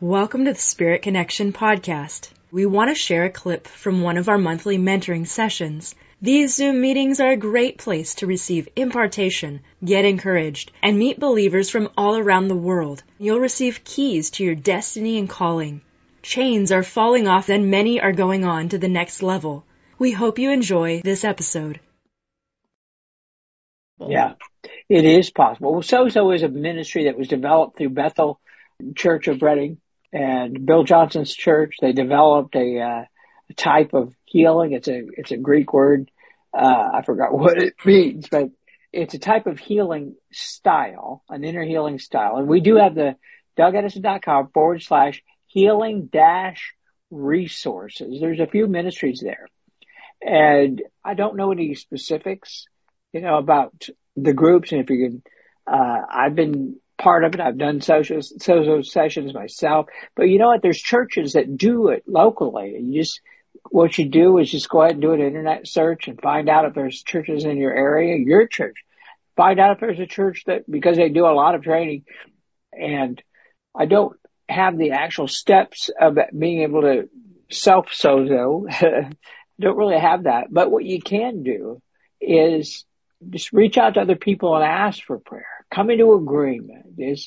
Welcome to the Spirit Connection podcast. We want to share a clip from one of our monthly mentoring sessions. These Zoom meetings are a great place to receive impartation, get encouraged, and meet believers from all around the world. You'll receive keys to your destiny and calling. Chains are falling off and many are going on to the next level. We hope you enjoy this episode. Yeah, it is possible. Well, Sozo is a ministry that was developed through Bethel Church of Reading and Bill Johnson's church. They developed a type of healing. It's a Greek word. I forgot what it means, but it's a type of healing style, an inner healing style. And we do have the DougEdison.com/healing-resources. There's a few ministries there. And I don't know any specifics, about the groups. And if you can, I've been part of it. I've done Sozo sessions myself. But you know what? There's churches that do it locally. And what you do is just go ahead and do an internet search and find out if there's churches in your area, your church. Find out if there's a church that, because they do a lot of training. And I don't have the actual steps of being able to self-Sozo. Don't really have that. But what you can do is just reach out to other people and ask for prayer. Come into agreement. It's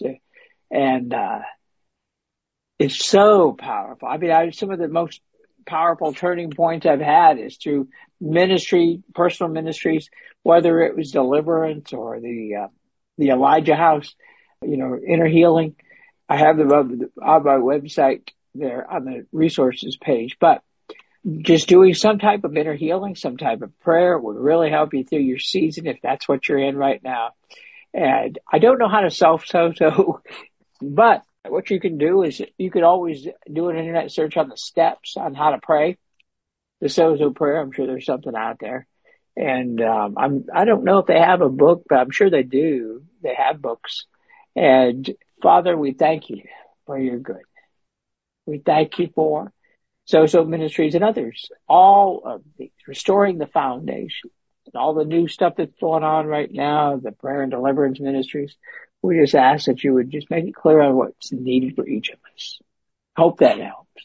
so powerful. I mean, some of the most powerful turning points I've had is through ministry, personal ministries, whether it was deliverance or the Elijah House, inner healing. I have them on my website there on the resources page. But just doing some type of inner healing, some type of prayer would really help you through your season if that's what you're in right now. And I don't know how to self-Sozo, but what you can do is you could always do an internet search on the steps on how to pray, the Sozo prayer. I'm sure there's something out there. And I don't know if they have a book, but I'm sure they do. They have books. And Father, we thank you for your good. We thank you for Sozo Ministries and others, all of these, restoring the foundation, and all the new stuff that's going on right now, the prayer and deliverance ministries. We just ask that you would just make it clear on what's needed for each of us. Hope that helps.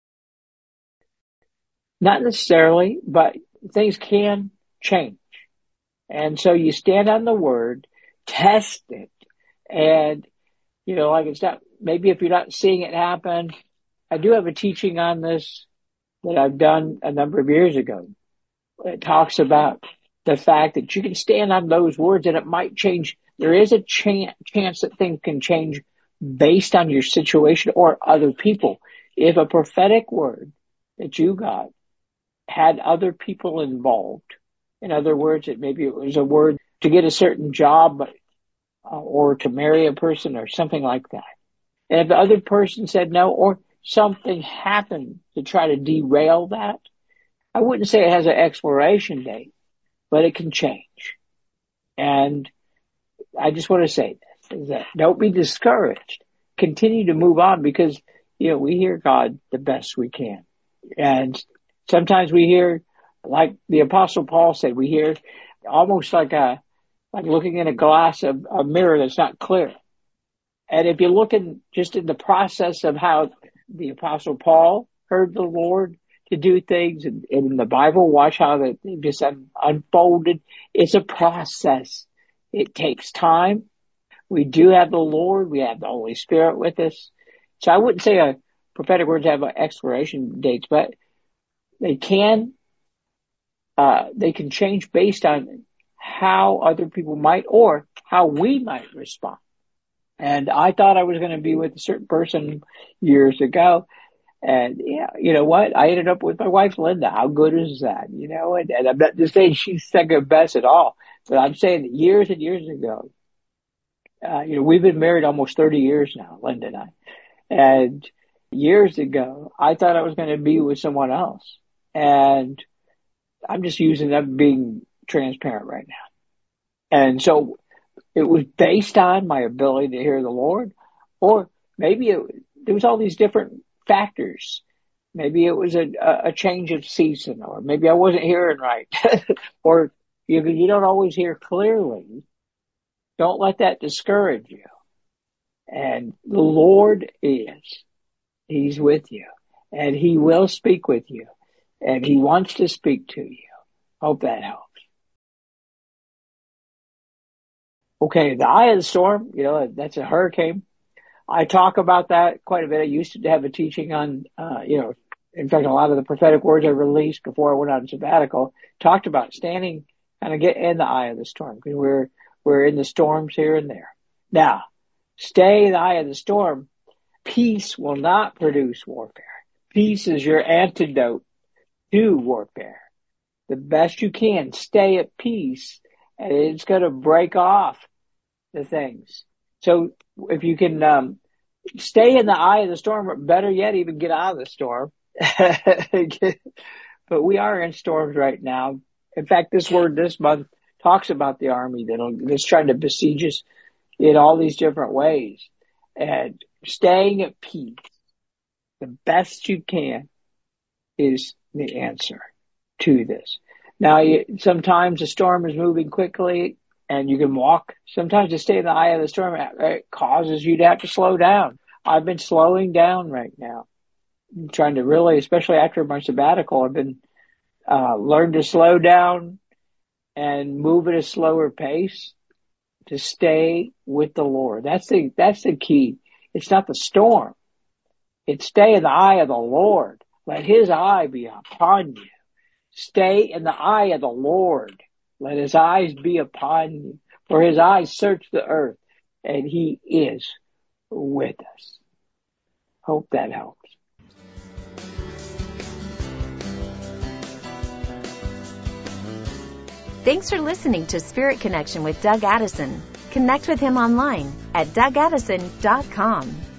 Not necessarily, but things can change. And so you stand on the word, test it, and, it's not, maybe if you're not seeing it happen, I do have a teaching on this that I've done a number of years ago. It talks about the fact that you can stand on those words and it might change. There is a chance that things can change based on your situation or other people. If a prophetic word that you got had other people involved, in other words, maybe it was a word to get a certain job or to marry a person or something like that. And if the other person said no, or something happened to try to derail that, I wouldn't say it has an expiration date, but it can change. And I just want to say this, is that don't be discouraged. Continue to move on because, we hear God the best we can. And sometimes we hear, like the Apostle Paul said, we hear almost like looking in a glass of a mirror that's not clear. And if you're looking just in the process of how the Apostle Paul heard the Lord to do things in the Bible, watch how they just unfolded. It's a process. It takes time. We do have the Lord. We have the Holy Spirit with us. So I wouldn't say prophetic words have expiration dates, but they can change based on how other people might or how we might respond. And I thought I was going to be with a certain person years ago. And you know what? I ended up with my wife, Linda. How good is that? And I'm not just saying she's second best at all, but I'm saying that years and years ago, we've been married almost 30 years now, Linda and I. And years ago, I thought I was going to be with someone else. And I'm just using them being transparent right now. And so it was based on my ability to hear the Lord, or maybe there was all these different factors. Maybe it was a change of season, or maybe I wasn't hearing right, or you don't always hear clearly. Don't let that discourage you. And the Lord is He's with you, and he will speak with you, and he wants to speak to you. Hope that helps. Okay, the eye of the storm, that's a hurricane. I talk about that quite a bit. I used to have a teaching on, in fact, a lot of the prophetic words I released before I went on sabbatical talked about standing kind of get in the eye of the storm, because we're in the storms here and there. Now, stay in the eye of the storm. Peace will not produce warfare. Peace is your antidote to warfare. The best you can, stay at peace, and it's going to break off the things. So if you can stay in the eye of the storm, or better yet, even get out of the storm. But we are in storms right now. In fact, this word this month talks about the army that's trying to besiege us in all these different ways. And staying at peace, the best you can, is the answer to this. Now, sometimes the storm is moving quickly and you can walk. Sometimes to stay in the eye of the storm, it causes you to have to slow down. I've been slowing down right now. I'm trying to really, especially after my sabbatical, I've been learn to slow down and move at a slower pace to stay with the Lord. That's the key. It's not the storm. It's stay in the eye of the Lord. Let his eye be upon you. Stay in the eye of the Lord. Let his eyes be upon you. For his eyes search the earth, and he is with us. Hope that helps. Thanks for listening to Spirit Connection with Doug Addison. Connect with him online at DougAddison.com.